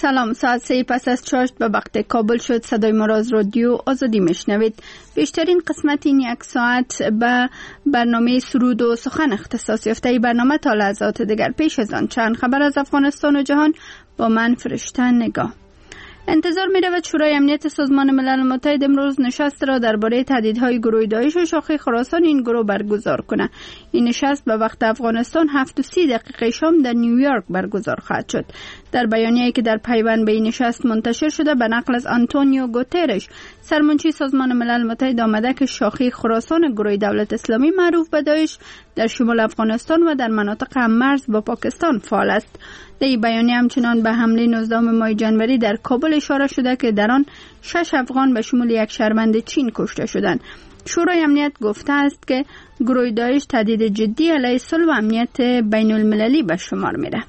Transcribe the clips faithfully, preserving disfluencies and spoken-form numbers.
سلام، ساعت سه پس از چاشت به وقت کابل شد. صدای ما را از رادیو آزادی میشنوید. بیشترین قسمت این یک ساعت به برنامه سرود و سخن اختصاص یافته برنامه تا لحظات دیگر. پیش از آن چند خبر از افغانستان و جهان با من فرشته نگاه. انتظار می رود شورای امنیت سازمان ملل متحد امروز نشست را درباره تهدیدهای گروه داعش و شاخه خراسان این گروه برگزار کنه. این نشست به وقت افغانستان هفت و سی دقیقه شام در نیویورک برگزار خواهد شد. در بیانیه‌ای که در پیوند به این نشست منتشر شده به نقل از آنتونیو گوترش، سرمنشی سازمان ملل متحد آمده که شاخه خراسان گروه دولت اسلامی معروف به داعش در شمال افغانستان و در مناطق هم‌مرز با پاکستان فعال است. در این بیانیه همچنان به حمله نوزدهم ماه جنوری در کابل اشاره شده که در آن شش افغان به شمول یک شهروند چین کشته شدند. شورای امنیت گفته است که گروه داعش تهدید جدی علیه صلح و امنیت بین المللی به شمار میره.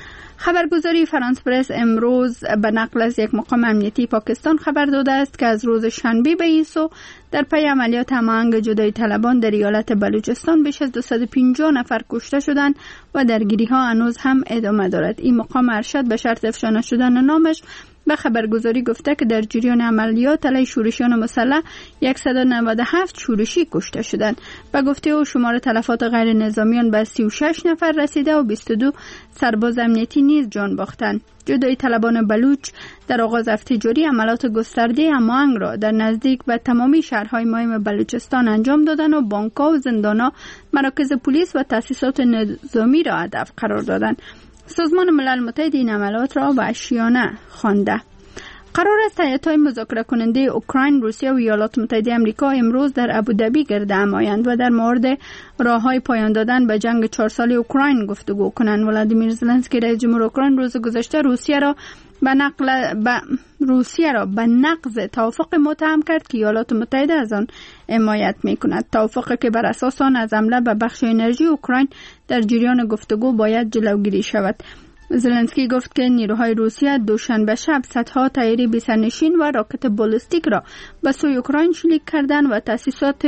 خبرگزاری فرانس پرس امروز به نقل از یک مقام امنیتی پاکستان خبر داده است که از روز شنبه به این سو در پی عملیات هماهنگ جدایی طلبان در ایالت بلوچستان بیش از دویست و پنجاه نفر کشته شدند و درگیری ها هنوز هم ادامه دارد. این مقام ارشد به شرط افشا نشدن نامش به خبرگزاری گفته که در جریان عملیات علیه شورشیان مسلح صد و نود و هفت شورشی کشته شدند. به گفته او شمار تلفات غیر نظامیان به سی و شش نفر رسیده و بیست و دو سرباز امنیتی نیز جان باختند. جدایی طلبان بلوچ در آغاز هفته جاری عملیات گسترده هماهنگ را در نزدیک به تمامی شهرهای مهم بلوچستان انجام دادند و بانک‌ها و زندان‌ها، مراکز پلیس و تأسیسات نظامی را هدف قرار دادند. سازمان ملل متحد این عملیات را وحشیانه خوانده. قرار است هیئت‌های مذاکره کننده اوکراین، روسیه و ایالات متحده آمریکا امروز در ابوظبی گرد هم آیند و در مورد راه‌های پایان دادن به جنگ چهار ساله اوکراین گفتگو کنند. ولادیمیر زلنسکی رئیس جمهور اوکراین روز گذشته روسیه را به نقل به روسیه را به نقض توافق متهم کرد که ایالات متحده از آن حمایت می‌کند. توافقی که بر اساس آن از حمله به بخش انرژی اوکراین در جریان گفتگو باید جلوگیری شود. زلنسکی گفت که نیروهای روسیه دوشنبه شب صدها طیاره بی‌سرنشین و راکت بالستیک را به سوی اوکراین شلیک کردند و تأسیسات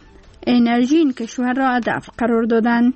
انرژی این کشور را هدف قرار دادند.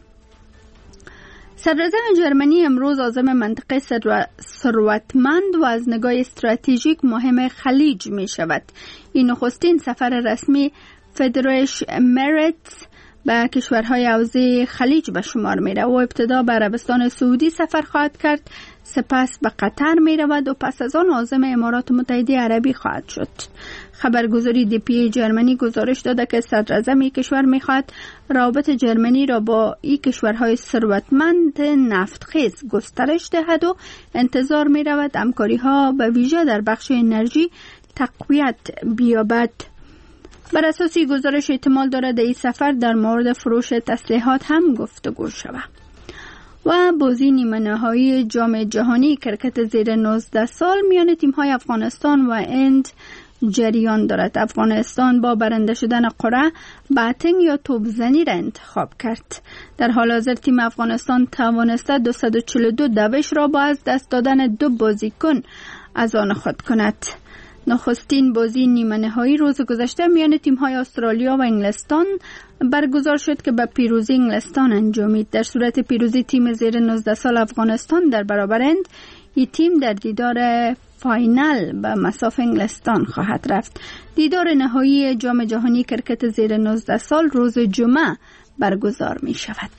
صدراعظم جرمنی امروز عازم منطقه ثروتمند و از نگاه استراتژیک مهم خلیج می شود. این نخستین سفر رسمی فریدریش مرتز به کشورهای حوزه خلیج به شمار می رود و ابتدا به عربستان سعودی سفر خواهد کرد، سپس به قطر می رود و پس از آن عازم امارات متحده عربی خواهد شد. خبرگزاری دی پی جرمنی گزارش داده که صدراعظم این کشور می خواهد روابط جرمنی را با این کشورهای ثروتمند نفتخیز گسترش دهد و انتظار می رود همکاری ها به ویژه در بخش انرژی تقویت بیابد. بر اساس گزارش احتمال دارد این سفر در مورد فروش تسلیحات هم گفتگو شود. و بازی نیمه نهایی جام جهانی کرکت زیر نوزده سال میان تیم‌های افغانستان و هند جریان دارد. افغانستان با برنده شدن قرعه باتینگ یا توپزنی را انتخاب کرد. در حال حاضر تیم افغانستان توانسته دویست و چهل و دو دوش را با از دست دادن دو بازیکن از آن خود کند. نخستین بازی نیمه نهایی روز گذشته میان تیم‌های استرالیا و انگلستان برگزار شد که به پیروزی انگلستان انجامید. در صورت پیروزی تیم زیر نوزده سال افغانستان در برابر هند، این تیم در دیدار فاینال به مصاف انگلستان خواهد رفت. دیدار نهایی جام جهانی کرکت زیر نوزده سال روز جمعه برگزار می شود.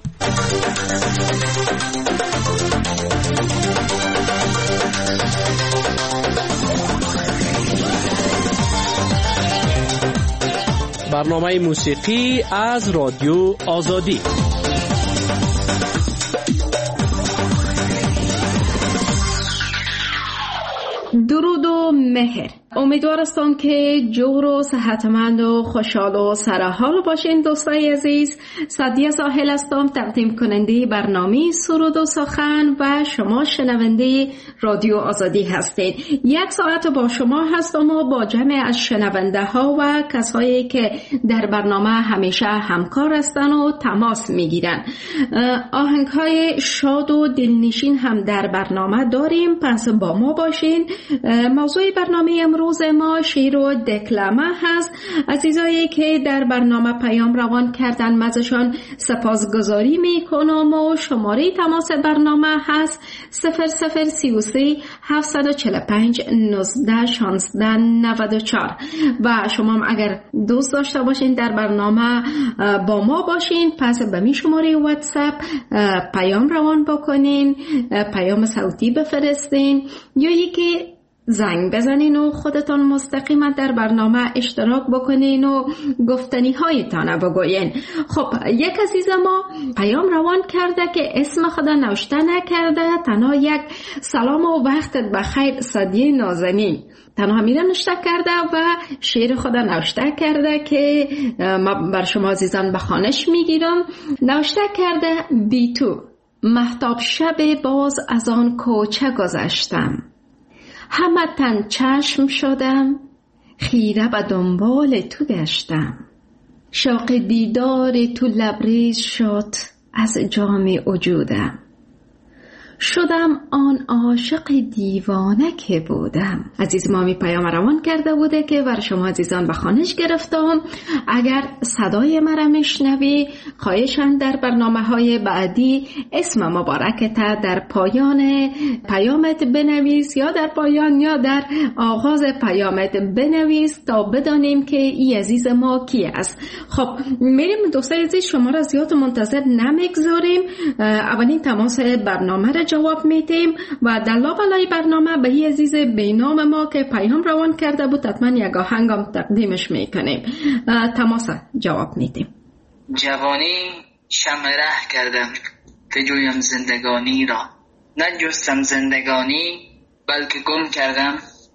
برنامه موسیقی از رادیو آزادی. درود و مهر. امیدوارم که جور و صحتمند و خوشحال و سرحال باشین. دوستای عزیز، سعدیه ساحل هستم، تقدیم کننده برنامه سرود و سخن و شما شنونده رادیو آزادی هستید. یک ساعت با شما هستم و با جمع از شنونده ها و کسایی که در برنامه همیشه همکار هستن و تماس میگیرن. آهنگ های شاد و دلنشین هم در برنامه داریم، پس با ما باشین. موضوع برنامه امروز امروز ما شعر و دکلمه هست. عزیزایی که در برنامه پیام روان کردن مزشان سپاسگزاری میکنم و شماره تماس برنامه هست صفر صفر سی و سه هفتصد و چهل و پنج نوزده شانزده نود و چهار و شما هم اگر دوست داشته باشین در برنامه با ما باشین پس به می شماره واتساپ پیام روان بکنین، پیام صوتی بفرستین یا یکی زنگ بزنین و خودتان مستقیما در برنامه اشتراک بکنین و گفتنی هایتان بگوین. خب یک عزیز ما پیام روان کرده که اسم خود نوشته نکرده، تنها یک سلام و وقتت بخیر سادیه نازنین تنها میره نوشته کرده و شعر خود نوشته کرده که ما بر شما عزیزان بخوانش میگیرم. نوشته کرده: بی تو مهتاب شب باز از آن کوچه گذشتم، همه تن چشم شدم، خیره به دنبال تو گشتم، شوق دیدار تو لبریز شد از جام وجودم، شدم آن عاشق دیوانه که بودم. عزیز ما می پیام روان کرده بوده که بر شما عزیزان به خوانش گرفتم. اگر صدای مرا میشنوی خواهشاً در برنامه های بعدی اسم مبارکت در پایان پیامت بنویس یا در پایان یا در آغاز پیامت بنویس تا بدانیم که این عزیز ما کی است. خب میریم دوستای عزیز، شما را زیاد منتظر نمیگذاریم. اولین تماس برنامه را جواب میدیم و در لابلای برنامه به این عزیز بینام ما که پیام روان کرده بود حتما یک آهنگم تقدیمش میکنیم. تماس جواب میدیم. جوانی شمع ره کردم که جویم زندگانی را، نجستم زندگانی بلکه گم کردم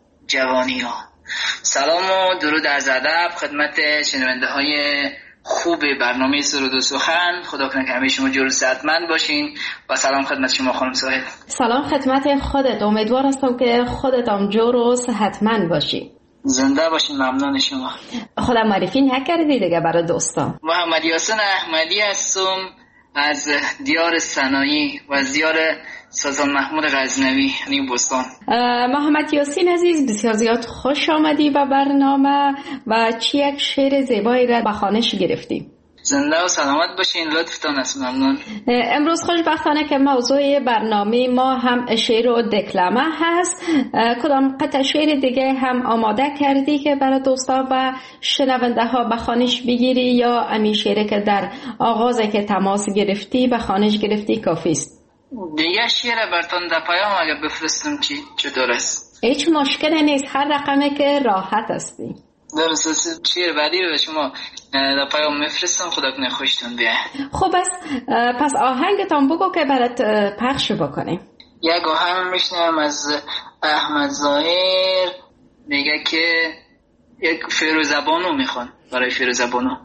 جوانی را. سلام و درود از ادب خدمت شنونده های خوب برنامه سرود و سخن. خدا کنه که همه شما جور و صحتمند باشین و سلام خدمت شما خانم سهیل. سلام خدمت خودت، امیدوار هستم که خودت هم جور و صحتمند باشی. زنده باشین، ممنون شما. خدا معرفی نکردی دیگه برای دوستان. محمد یاسین احمدی هستم از دیار سنایی و از دیار سلطان محمود غزنوی یعنی بستان. محمد یاسین عزیز بسیار زیاد خوش آمدی به برنامه و چی یک شعر زیبایی را به خوانش گرفتی. زنده و سلامت باشین، لطفتان است، ممنون. امروز خوشبختانه که موضوع برنامه ما هم شعر و دکلمه هست. کدام قطع شعر دیگه هم آماده کردی که برای دوستا و شنونده ها به خوانش بگیری یا امی شعری که در آغاز که تماس گرفتی به خوانش گرفتی کافی است؟ دیگه شعر براتون در پیام اگه بفرستم چی چطور است؟ هیچ مشکلی نیست، هر رقمی که راحت هستی. درست، شعر بعدی رو به شما در پیام میفرستم. خدا کنه خوشتون بیاد. خب بس پس آهنگتان بگو که برات پخش بکنیم. یک آهنگ میشنم از احمد ظاهر، میگه که یک فیروزبانو میخوان برای فیروزبانو.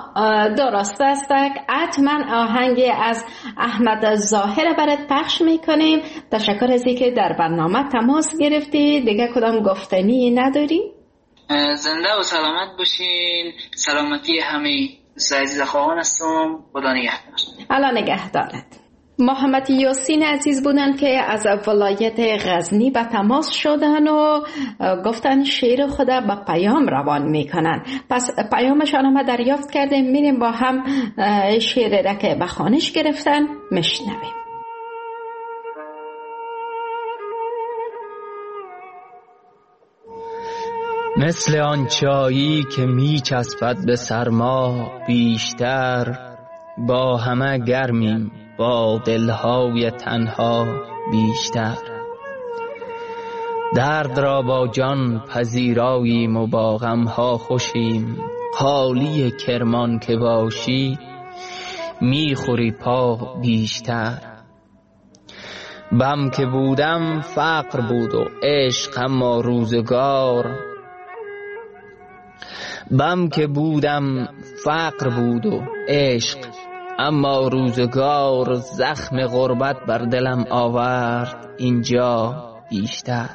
درست است، حتما آهنگ از احمد ظاهر برات پخش میکنیم. تشکر از اینکه در برنامه تماس گرفتی. دیگه کدام گفتنی نداری؟ زنده و سلامت باشین. سلامتی همه عزیز خواهان هستم. خدا نگهدار. الله نگهدارت. محمد یاسین عزیز بودن که از ولایت غزنی به تماس شدن و گفتن شعر خود به پیام روان میکنن. پس پیامشان هم دریافت کرده، میریم با هم شعر را که به خوانش گرفتن میشنویم. مثل آن چایی که می چسبد به سرما بیشتر، با همه گرمیم با دلهای تنها بیشتر. درد را با جان پذیراییم و با غمها خوشیم، خالی کرمان که باشی میخوری پا بیشتر. بم که بودم فقر بود و عشق اما روزگار، بم که بودم فقر بود و عشق اما روزگار، زخم غربت بر دلم آورد اینجا بیشتر.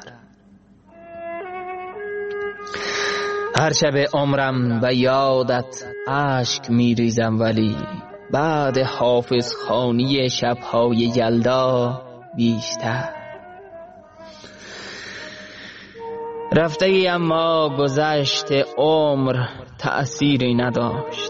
هر شب عمرم به یادت اشک میریزم، ولی بعد حافظ خانی شبهای یلدا بیشتر. رفته ای اما گذشت عمر تأثیری نداشت.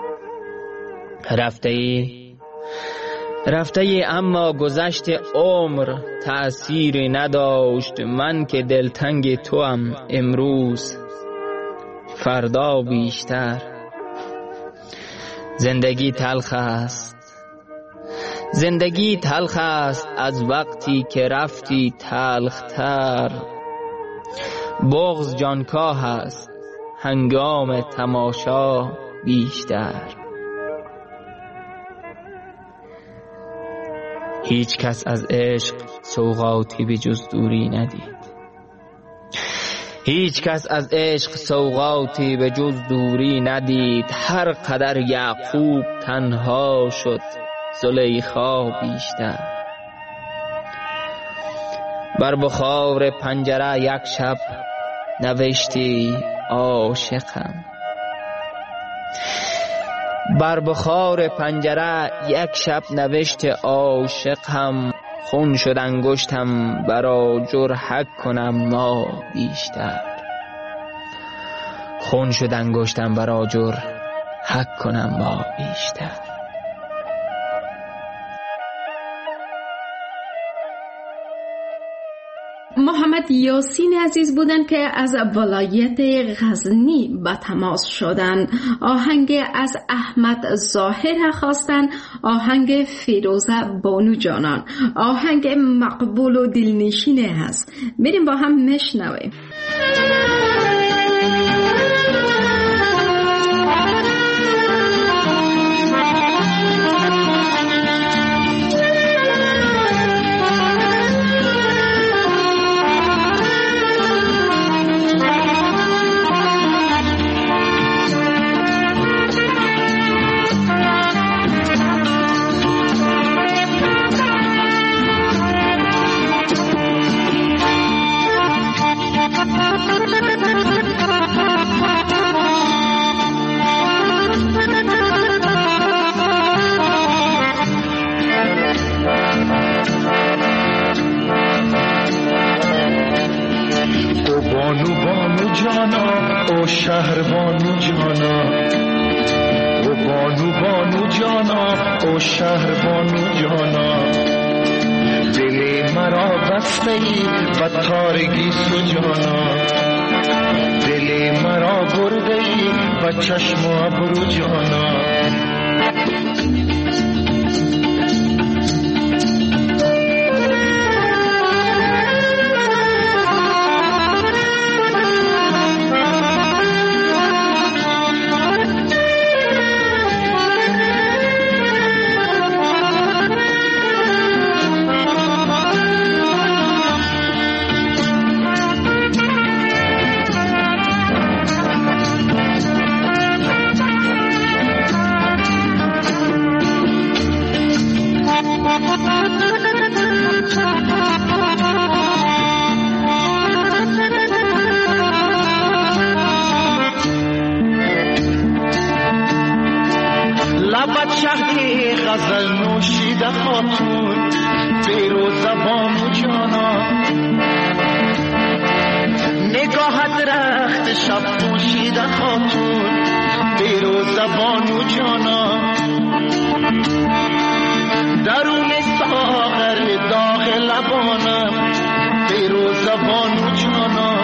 رفته ای رفته ای اما گذشت عمر تأثیری نداشت. من که دلتنگ توام امروز فردا بیشتر. زندگی تلخ است، زندگی تلخ است از وقتی که رفتی تلختر. بغض جانکاه است هنگام تماشا بیشتر. هیچ کس از عشق سوغاتی به جز دوری ندید. هیچ کس از عشق سوغاتی به جز دوری ندید. هر قدر یعقوب تنها شد زلیخا بیشتر. بر بخار پنجره یک شب نوشتی عاشقم. بر بخار پنجره یک شب نوشت عاشقم. خون شد انگشتم برا جرحک کنم ما بیشتر. خون شد انگشتم برا جرحک کنم ما بیشتر. محمد یاسین عزیز بودند که از ولایت غزنی به تماس شدند. آهنگ از احمد ظاهر خواستند، آهنگ فیروزه بانو جانان. آهنگ مقبول و دلنشینه هست، بریم با هم نشنویم. شهر بانو جانا او بانو بانو جانا او شهر بانو جانا. دل مرا بسته ای و تارگی سجانا. دل مرا برده ای و چشم و ابرو جانا. غزل نوشیده خاتون فیروزه بانو جانا. نگاهت رخت شب پوشیده خاتون فیروزه بانو جانا. درون ساغر داغ لبانم فیروزه بانو جانا.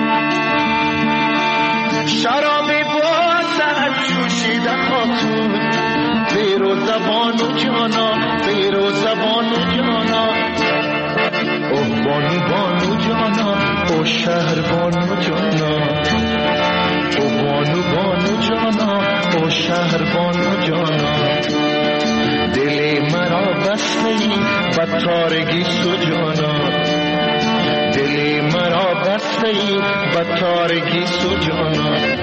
شراب بازد جوشیده خاتون فیروزه بانو جانا. فیروزه بانو جانا. اوه بانو بانو جانا او شهر بانو جانا. اوه بانو بانو جانا او شهر بانو جانا. دل مرا بسته ای و تارگی سجانا. دل مرا بسته ای و تارگی سجانا.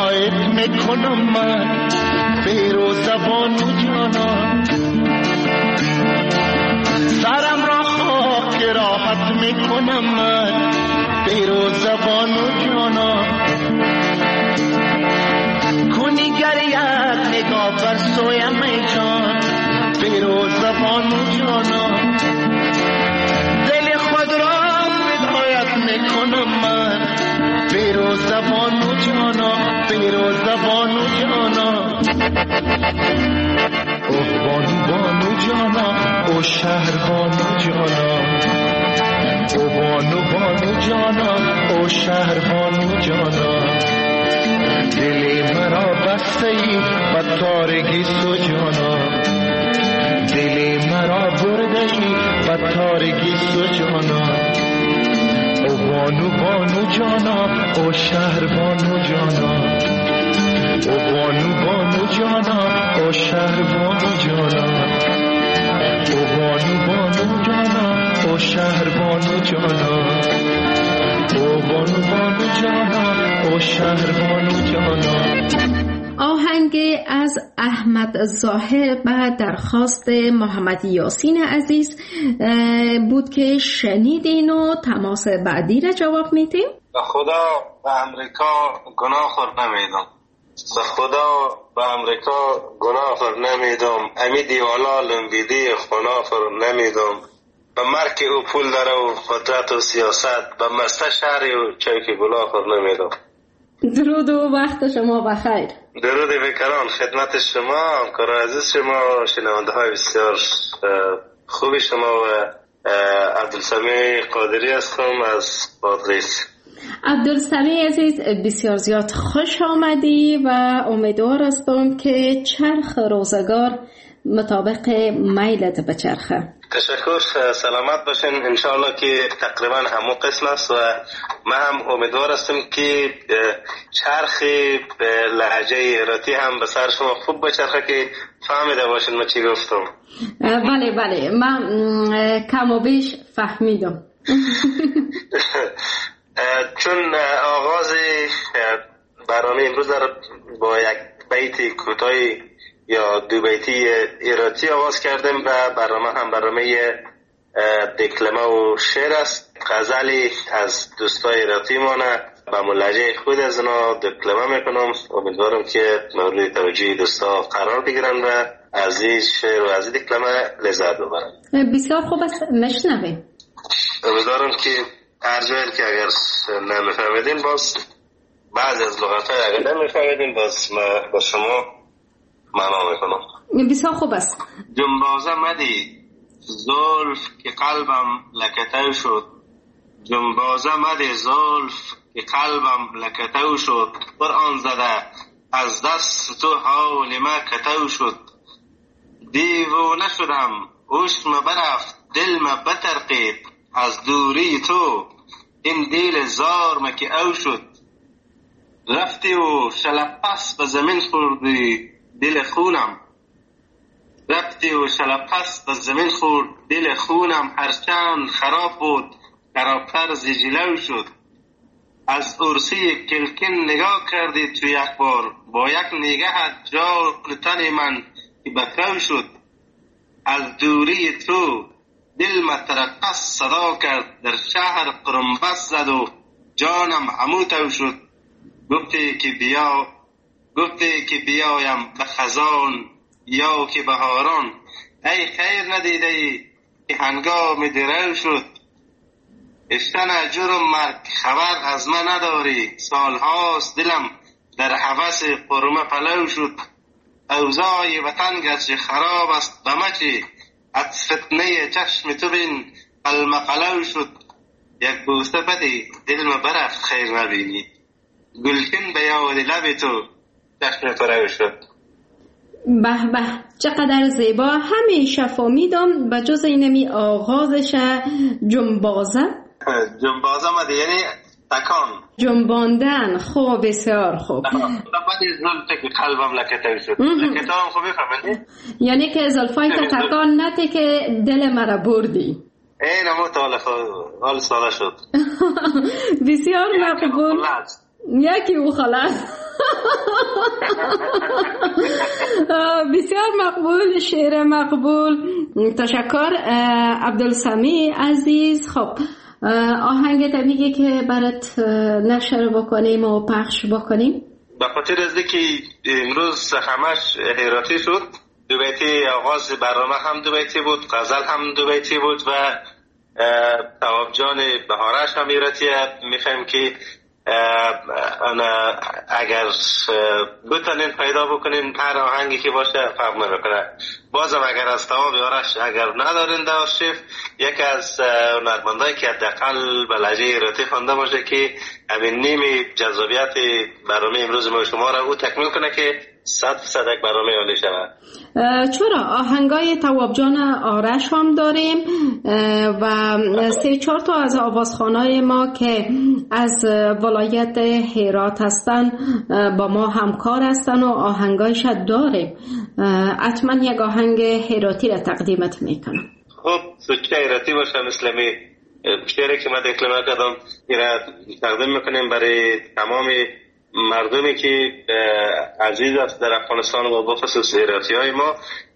فدایت میکنم من بیرو زبان و جانان سرم را خاک راحت میکنم من بیرو زبان و جانان کنی گریت نگاه بر سویم ای جان بیرو زبان و جانان دل خود را فدایت میکنم من بیرو زبان و جانان بیرو زبان و جانان اوه بانو بانو جانان او شهر بانو جانان او بانو بانو جانان او شهر بانو جانان دلی مرا بسته ای و تارگی سو جانان دلی مرا برده ای و تارگی سو جانان او بانو بانو جانان او شهر بانو جانان او بانو بانو جانان او شهر بانو جانان او بانو بانو جانان او شهر بانو جانان او بانو بانو جانان او شهر بانو جانان. آهنگ از احمد ظاهر به درخواست محمد یاسین عزیز بود که شنیدین و تماس بعدی را جواب میدیم. به خدا به امریکا گناه خور نمیدم به خدا به امریکا گناه خور نمیدم امی دیوالا لنبیدی خنا خور نمیدم به مرک او پول داره و قدرت و سیاست به مسته شهری و چایک گلا خور نمیدم. درود و وقت شما بخیر. درود بکران خدمت شما همکار عزیز شما شنونده های بسیار خوب شما و عبدالسمیع قادری هستم از بادغیس. عبدالسمیع عزیز بسیار زیاد خوش آمدی و امیدوار هستم که چرخ روزگار مطابق میلت بچرخه. تشکر سلامت باشین انشاءالله که تقریبا همون قسم است و من هم امیدوار هستم که چرخ لهجه ایراتی هم به سر شما خوب بچرخه که فهمیده باشین ما چی گفتم. بله بله من کم و بیش فهمیدم. چون آغاز برنامه امروز با یک بیت کوتاهی یا دو بیتی ایراتی آغاز کردیم و برنامه هم برنامه دکلمه و شعر است. غزلی از دوستای ایراتی مانه با ملحجه خود از اونا دکلمه میکنم. امیدوارم که مورد توجه دوستا قرار بگیرن و از این شعر و از این دکلمه لذت ببرن. بسیار خوب است نشنویم. امیدوارم که هر جایی که اگر نمیفهمیدین باز بعضی از لغت های اگر نمیفهمیدین باز ما با شما معنا میکنم. بسیار خوب است. جنبازه مدی زلف که قلبم لکتو شد جنبازه مدی زلف که قلبم لکتو شد قرآن زده از دست تو حال ما کتو شد دیوانه شدم عشق ما برفت دل ما بترقید از دوری تو این دل زار ما که او شد رفتی و شلپس به زمین خوردی دل خونم رفتی و شلپس به زمین خورد دل خونم هرچند خراب بود خرابتر زجلو شد از عرصی کلکن نگاه کردی تو یک بار با یک نگاه جان تن من که بکو شد از دوری تو دل مترقص صدا کرد در شهر قرنبس زد و جانم هموتو شد گفتی که بیا گفتی که بیایم به خزان یا که بهاران ای خیر ندیده ای که هنگام درو شد اشتن جرم مرگ خبر از من نداری سالهاست دلم در حوث قرمه پلو شد اوضاع وطن گرچه خراب است بمچی از فتنه چشم تو بین المقلو شد یک بوسه بدی دل ما برفت خیر نبینی گلکن به یاد لب تو چشم تو رو شد. به به چقدر زیبا همیشه فهمیدم به جز اینمی آغازش جنبازه جنبازه مده یعنی تکان جنباندن. خوب بسیار خوب. بعد زلفه که قلبم لکتو شد لکتو هم خوبی فهمیدی یعنی که زلفای تو تکان نتی که دل مرا بردی. این همون تاله حال ساله شد. بسیار مقبول. یکی او خلاص. بسیار مقبول، شعر مقبول. تشکر عبدالسمیع عزیز. خب آهنگ طبیعی که برات نشر بکنیم و پخش بکنیم به خاطر از که امروز همش حیراتی شد، دو بیتی آغاز برنامه هم دو بیتی بود، غزل هم دو بیتی بود و تواب جان بهارش هم حیراتیه. میخوایم که اگر بتونین پیدا بکنین هر آهنگی که باشه فرق نمیکنه. بازم اگر از تواب آرش اگر ندارین در آرشیف، یکی از هنرمندایی که حداقل به لهجه ایراتی خوانده باشه که همین نیم جذابیت برنامه امروز ما شما را او تکمیل کنه که صد فیصد یک برنامه عالی شود. چرا آهنگای تواب جان آرش هم داریم و سه چهار تا از آوازخوانای ما که از ولایت هرات هستن با ما همکار هستن و آهنگایش داریم. حتما یک آهنگ هراتی را تقدیمت میکنم. خب سوچه هراتی باشه، مثل می شعری که ما دکلمه کردم را تقدیم میکنیم برای تمام مردمی که عزیز است در افغانستان و بخصوص هراتی های ما.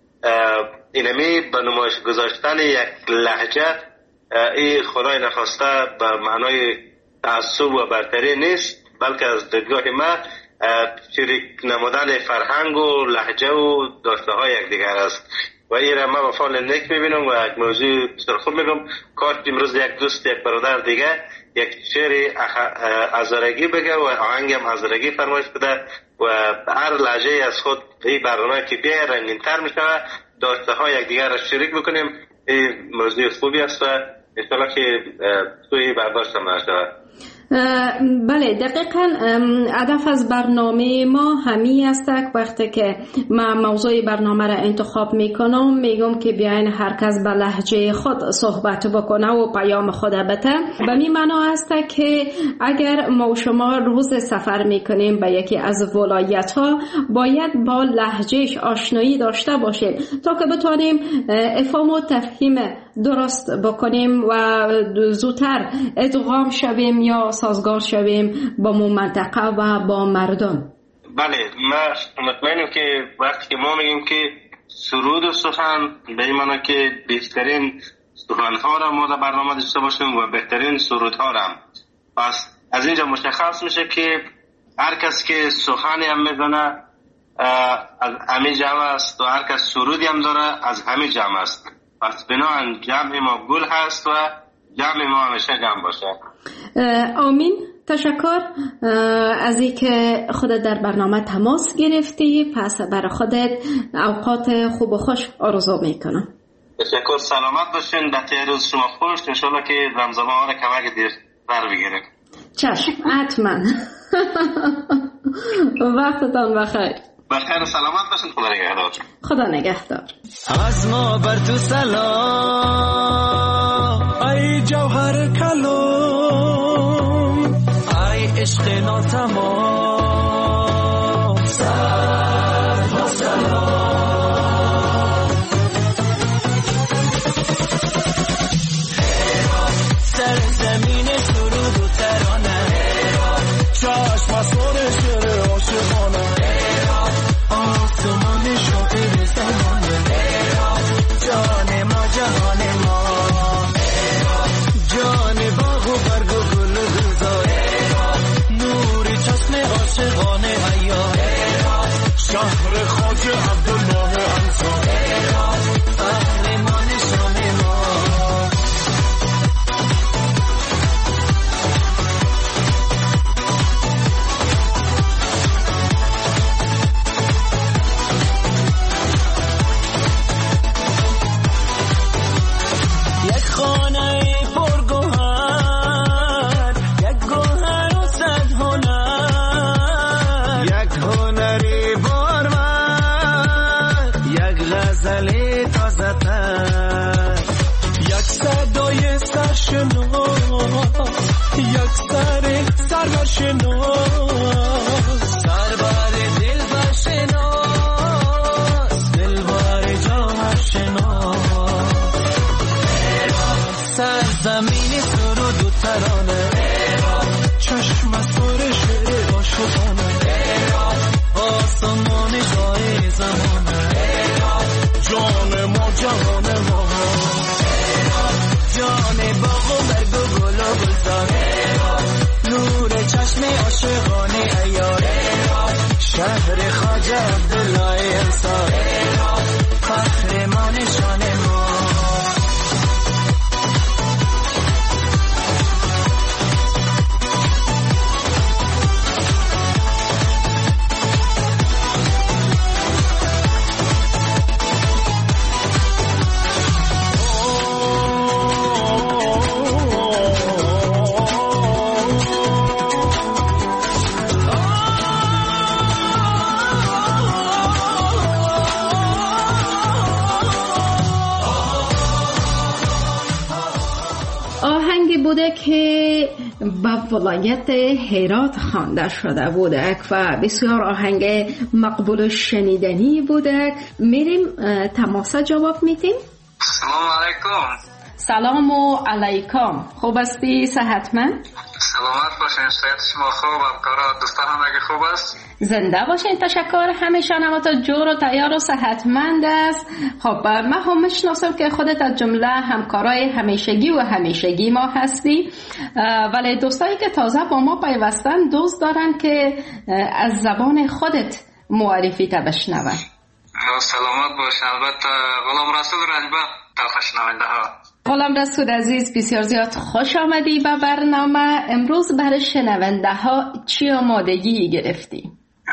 اینمی به نمایش گذاشتن یک لهجه این خدای نخواسته به معنای تعصب و برتری نیست، بلکه از دیدگاه ما شریک نمودن فرهنگ و لهجه و داشته های یک دیگر است و این را ما به فعل نیک میبینم و یک موضوع بسیار خوب میگم. کاش امروز یک دوست یک برادر دیگه یک شعر هزارگی بگه و آهنگ هم هزارگی فرمایش بده و هر لهجه از خود این برنامه که بیای رنگین تر میشه، داشته های یک دیگر را شریک بکنیم. این موضوع خوبی است و انشاءالله که توی برداشت هم نشود. بله دقیقاً هدف از برنامه ما همی است. وقتی که من موضوع برنامه را انتخاب میکنم میگم که بیاین هر کس به لهجه خود صحبت بکنه و پیام خود بده. به می معنا است که اگر ما و شما روز سفر میکنیم به یکی از ولایت ها باید با لهجهش آشنایی داشته باشیم تا که بتونیم افهام و تفهیم درست بکنیم و زودتر ادغام شویم یا سازگار شویم با مو منطقه و با مردم. بله ما مطمئنم که وقتی که ما میگیم که سرود و سخن به این معنی که بهترین سخنها را ما در برنامه داشته باشیم و بهترین سرودها را. پس از اینجا مشخص میشه که هر کس که سخنی هم میزنه از همه جمع است و هر کس سرودی هم داره از همه جمع است. پس بناهن جمع ما گل هست و جمع ما همیشه جمع باشه. آمین. تشکر از این که خودت در برنامه تماس گرفتی. پس برای خودت اوقات خوب و خوش آرزو میکنم. تشکر. سلامت باشین. در روز شما خوش. انشالله که رمضان ها را کمک دیر بر بگیریم. چشم حتما. وقتتان بخیر. بخیر و سلامت باشین. خدا نگهدار. خدا نگهدار. از ما بر تو سلام ای جوهر کلام، ای عشق ناتمام، سلام و سلام. سر زمین سرود و ترانه، چشم از سر شعر عاشقانه، آسمان شاعر زمانه، جان ما جهان ما، جان باغ و برگ و گل و گلزار، نوری چشم عاشقانه عیار، شهر خواجه عبدالله انصار، قهرمان شام ما. یک سر سرور شناس، سربر دل بر شناس، دل بر جامر شناس، سرزمین سرود و ترانه، چشم از سر شعر عاشقانه، خواجه عبدالله انصار فخر ما نشان ما. بوده که به ولایت هرات خوانده شده بوده و بسیار آهنگ مقبول و شنیدنی بوده. میریم تماسه جواب میتیم. سلام علیکم. سلام و علیکم. خوب هستی؟ صحتمند؟ سلامت باشین. صحت شما خوب؟ همکارا دوستان هم اگه خوب است؟ زنده باشین. تشکر. همیشه نمات جور و تیار و صحتمند است. خب من هم میشناسم که خودت از جمله همکارای همیشگی و همیشگی ما هستی، ولی دوستایی که تازه با ما پیوستن دوست دارن که از زبان خودت معرفی تا بشنون. سلامت باشین. البته غلام رسول رنجبه تا شنونده ها. غلام رسول عزیز بسیار زیاد خوش آمدی به برنامه. امروز برای شنونده ها چی آمادگی گرفتی؟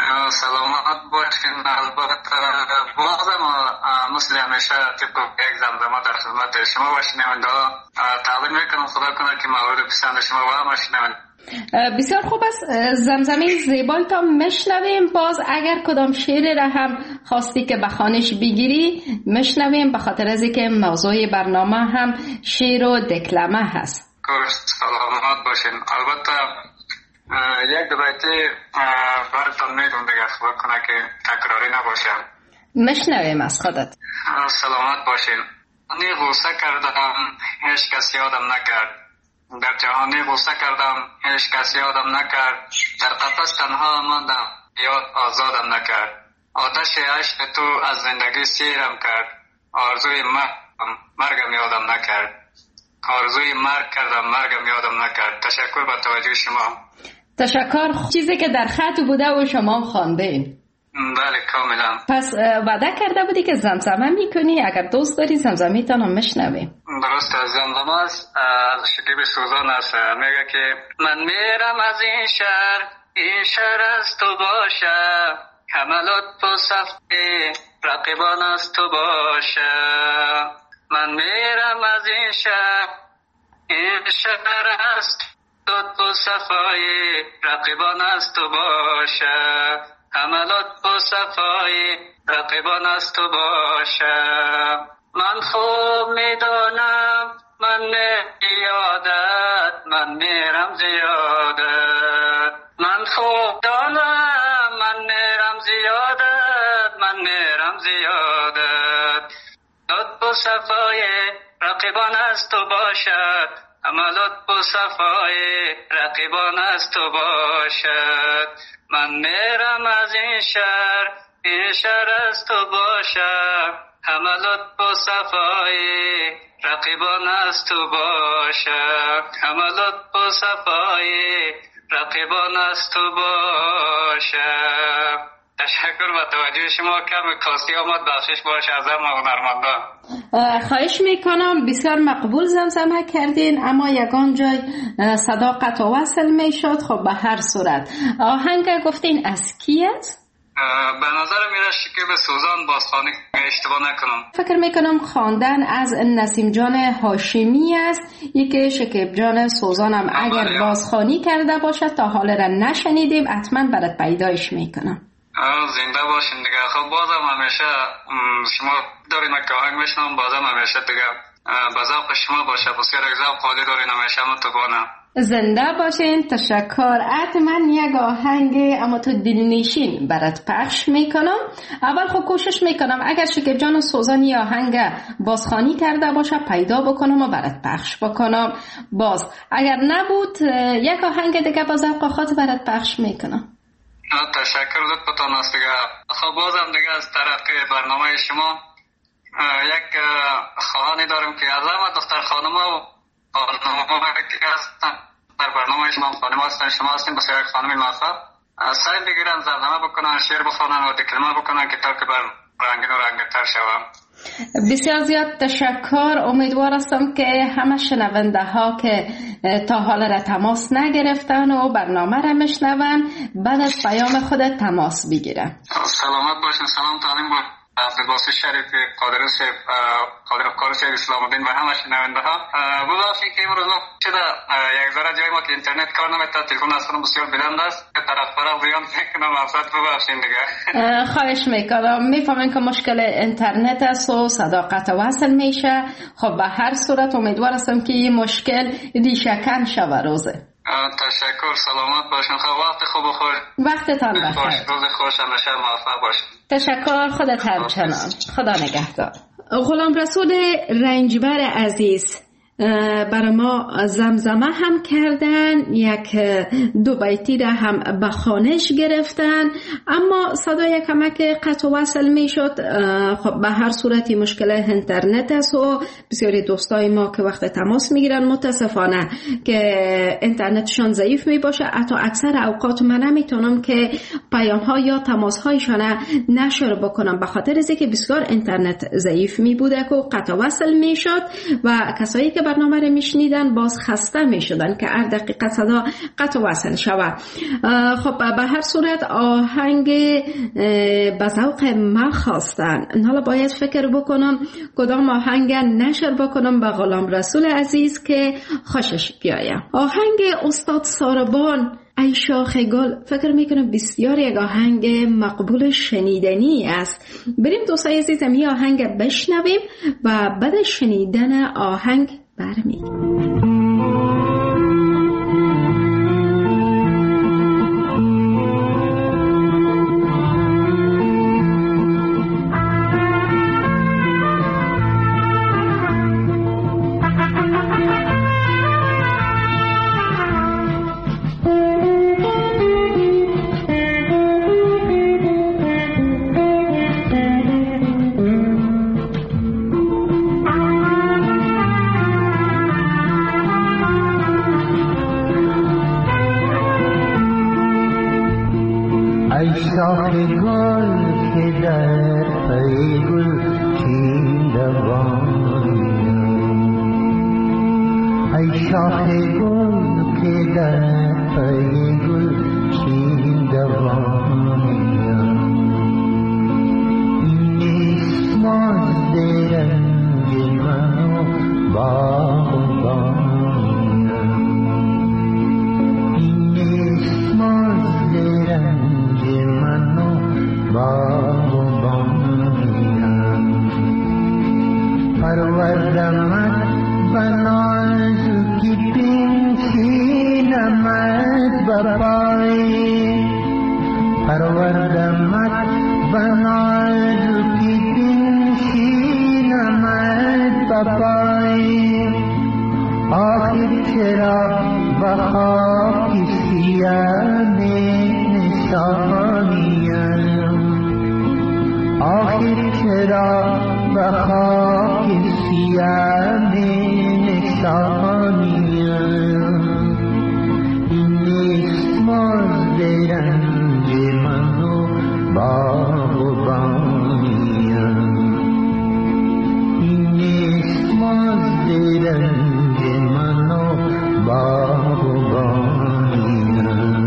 سلامت باشین. البته بازم مثل همیشه طبق یک زمزمه در خدمت شما و شنونده ها تعلیم میکنم. خدا کنه که مورد پسند شما و همه شنونده. بسیار خوب است. زمزمه زیبای تا مشنویم. باز اگر کدام شعر را هم خواستی که بخوانش بگیری مشنویم، به خاطر از اینکه موضوع برنامه هم شعر و دکلمه هست. سلامت باشین. البته یک دو بیتی براتون میدونم دیگه، خدا کنه که تکراری نباشه. مشنویم از خودت. سلامت باشین. نی غوصه کردم هیچ کس یادم نکرد، در جهانی غوصه کردم هیچ کس یادم نکرد، در قفس تنها ماندم یاد آزادم نکرد، آتش عشق تو از زندگی سیرم کرد، آرزوی مرگم مرگم یادم نکرد، آرزوی مرگ کردم مرگم یادم نکرد. تشکر به توجه شما. تشکر. چیزی که در خط بوده و شما خواندین. بله کاملا. پس وعده کرده بودی که زمزمه میکنی، اگر دوست داری زمزمه تانو مشنویم. درست. زمزمه است از شکیب سوزان است. میگه که من میرم از این شهر، این شهر از تو باشه، حملات و صفحه رقیبان از تو باشه. من میرم از این شهر، این شهر از تو تو صفای رقیبان از تو باشه، حملات و صفای رقیبان از تو باشه. من خوب میدانم من میادت، من میرم زیادت، من خوب دانم من میرم زیادت، من میرم زیادت. لطف و صفای رقیبان از تو باشد، عملات و صفای رقیبان از تو باشد. من میرم از این شهر، این شهر از تو باشد، حملات و صفای رقیبان از تو باشد، حملات و صفای رقیبان از تو باشد. تشکر به توجه شما. کم کاستی آمد بخشش باشه از هم هنرمندا. خواهش میکنم. بسیار مقبول زمزمه کردین، اما یگان جای صدا قطع و وصل میشد. خب به هر صورت آهنگ گفتین از کی است؟ به نظر میره شکیب سوزان بازخوانی اشتباه نکنم. فکر میکنم خواندن از نسیم جان هاشمی است. یکی شکیب جان سوزان هم اگر بازخوانی کرده باشه تا حال را نشنیدیم، حتما برات پیدایش میکنم. زنده باشین دیگه. خب بازم همیشه شما دارین که آهنگ میشنم، بازم همیشه دیگه به ذوق شما باشه. بسیار یک ذوق عالی دارین همیشه. متوانم. زنده باشین. تشکر. حتما یک آهنگ اما تو دلنشین برات پخش میکنم. اول خب کوشش میکنم اگر شکیب جان سوزانی آهنگ بازخوانی کرده باشه پیدا بکنم و برات پخش بکنم. باز اگر نبود یک آهنگ دیگه با ذوق خود برات پخش میکنم. تشکر لطفتان است دیگه. خب بازم دیگه از طرف برنامه شما یک خواهانی دارم که از همه دختر خانم‌ها و خانم‌ها که هستن در برنامه شما خانم هستن، شما هستین بسیار یک خانم موفق. سعی بگیرم زمزمه بکنم، شعر بخونم و دکلمه بکنم که تا که بر رنگین و رنگین‌تر شوم. بسیار زیاد تشکر. امیدوار هستم که همه شنونده ها که تا حال را تماس نگرفتن و برنامه را میشنون بعد از پیام خود تماس بگیرن. سلامت باشین. سلام تعلیم با عبدالباسط شریف قادر صاحب، قادر افکار صاحب اسلام الدین و همه شنونده ها. ببخشید که امروز شده یک ذره جای ما که اینترنت کار نمی‌کنه، تلفن اصلا بسیار بلند است، طرف طرف زیان میکنم، افسد ببخشید دیگه. خواهش میکنم. میفهمم که مشکل اینترنت است و صدا قطع وصل میشه. خب به هر صورت امیدوار هستم که این مشکل ریشه‌کن شوه روزه. تشکر. سلامت باشین. خب وقت خوب و خوش. وقتتان بخیر. روز خوش همیشه موفق باشین. تشکر. خودت همچنان. خدا نگهدار. غلام رسول رنجبر عزیز برای ما زمزمه هم کردن، یک دو بیتی را هم به خوانش گرفتن، اما صدای کمک قطع و وصل می شد. خب به هر صورتی مشکل اینترنت است و بسیاری دوستای ما که وقت تماس می گیرن متاسفانه که اینترنتشان ضعیف می باشه، حتی اکثر اوقات من نمیتونم که پیام ها یا تماس هایشان نشر بکنم به خاطر از اینکه بسیار اینترنت ضعیف می بوده که قطع و وصل می شد و کسایی که برنامه رو میشنیدن باز خسته میشدن که هر دقیقه صدا قطع وصل شود. خب به هر صورت آهنگ به ذوق من خواستن، حالا باید فکر بکنم کدام آهنگ نشر بکنم به غلام رسول عزیز که خوشش بیایم. آهنگ استاد ساربان ای شاخ گل فکر میکنم بسیار یک آهنگ مقبول شنیدنی است. بریم دوستای عزیزم این آهنگ بشنویم و بعد شنیدن آهنگ برمیگردیم. شاخ گل که در پی گل چین دوانیم، ای شاخ گل که در پی گل چین دوانیم، این نیست ماند رنج من و باغبانیم، این نیست ماند رنج من و باغبانیم، پروردمت بنازکی پنشینمت بپای، پروردمت بنازکی پنشینمت بپای، آخر چرا به خاک سیاه نشانیم، آخر چرا به خاک سیاه نشانیم، این نیست مزد رنج من و باغبانیم، این نیست مزد رنج من و باغبانیم.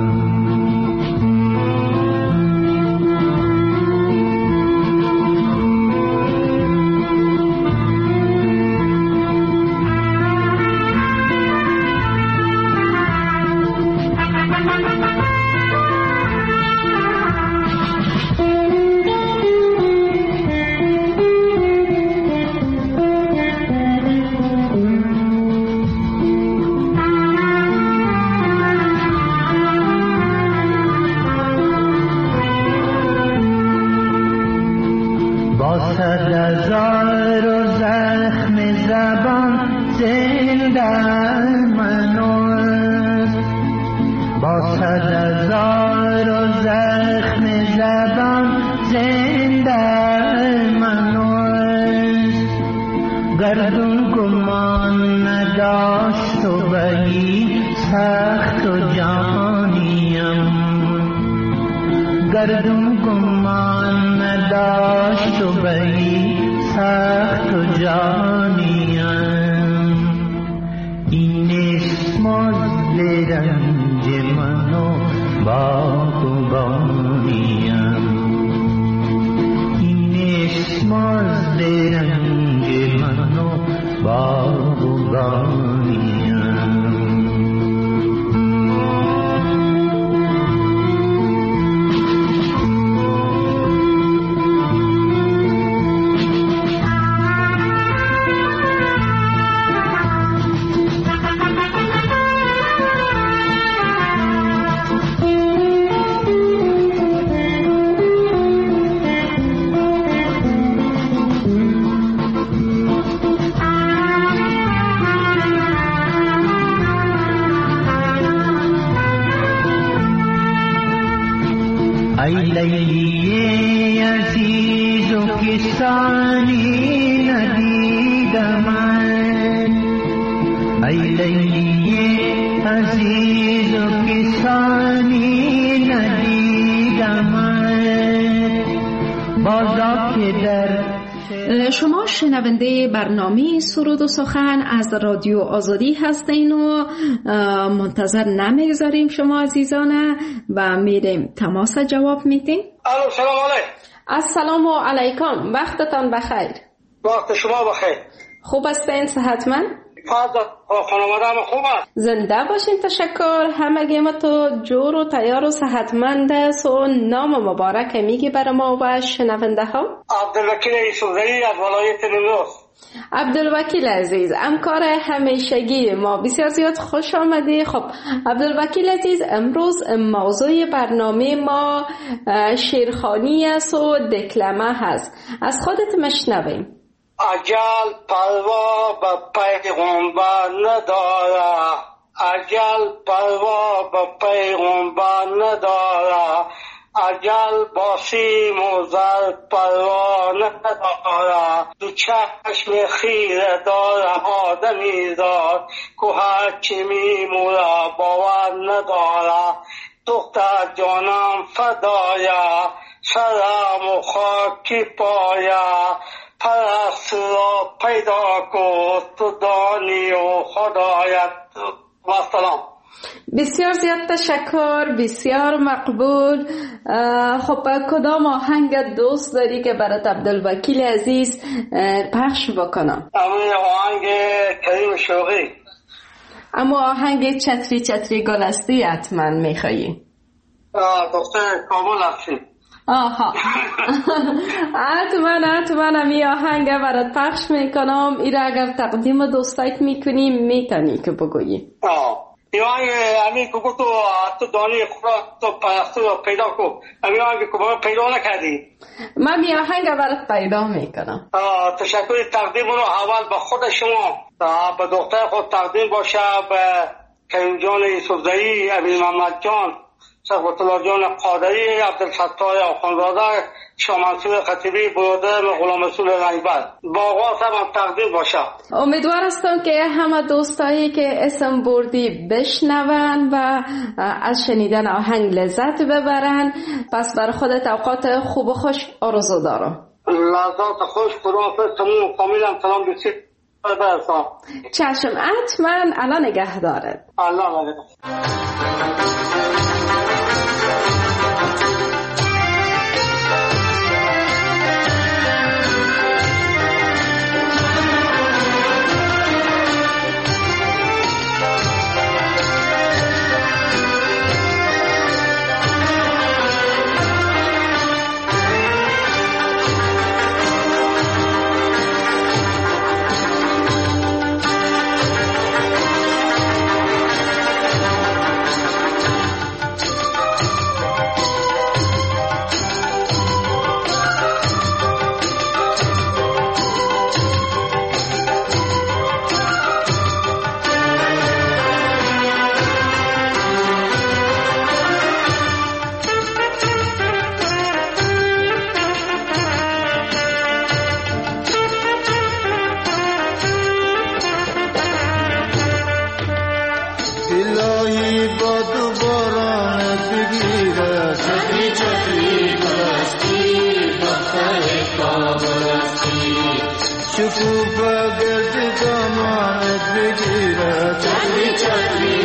گردون گمان نداشت و بگی سخت و جانیم، مزد رنج من و باغبانیم. ای لیلی عزیز و کسانی ندیدم، ای لیلی عزیز و کسانی ندیدم، بازا که در. شما شنونده برنامه سرود و سخن از رادیو آزادی هستین و منتظر نمیگذاریم شما عزیزانه و میریم تماس جواب میدیم. الو سلام علیکم. السلام علیکم، وقتتان بخیر. وقت شما بخیر. خوب هستین؟ صحتمند؟ خانواده خوب است. زنده باشین. تشکر. همگی ما تو جور و تیار و صحتمند است. و نام مبارک میگی برای ما و شنونده ها؟ عبدالوکیل یوسفزئی از ولایت نیمروز. عبدالوکیل عزیز، همکار همیشگی ما، بسیار زیاد خوش آمدی. خب عبدالوکیل عزیز، امروز موضوع برنامه ما شیرخوانی است و دکلمه هست. از خودت مشنویم. اجل پروا به پیغمبر نداره، اجل پروا به پیغمبر نداره، اجل با سیم و زر پروا نداره، دو چشم خیره داره آدمی زاد که هرچی میموره باور نداره. دختر جانم فدایا سرم و خاکی پایا، پرست را پیدا کن تو دانی و خدایت. و سلام. بسیار زیاد تشکر، بسیار مقبول. خب کدام آهنگ دوست داری که برات عبدالوکیل عزیز پخش بکنم؟ همون آهنگ کریم شوقی. اما آهنگ چتری چتری گلستی حتما میخوایی؟ دختر کامل هستی. آها حتما حتما همی آهنگ برات پخش میکنم. ایره اگر تقدیم دوستایت میکنی میتونی که بگویی. آه این آهنگ همی که تو تو دانی خدا تو پرستو رو پیدا کن. همی آهنگ که باید پیدا نکردی. من می آهنگ برات پیدا میکنم. تشکر. تقدیم رو اول به خود شما، به دختر خود تقدیم باشه، به کریم جان یوسفزئی، امین محمد جان، سقوط الله جان قادری، عبدالفتاح آخوندزاده، شاه منصور خطیبی، برادر غلام رسول رنگبر. با آغاز هم تقدیم باشه. امیدوار هستم که همه دوستایی که اسم بردی بشنون و از شنیدن آهنگ لذت ببرن. پس بر خودت اوقات خوب و خوش آرزو دارم. لذات خوش. خداحافظ. تمام فامیلم سلام بسید برسان. چشم. حتما. الان نگه دارد. الله نگه.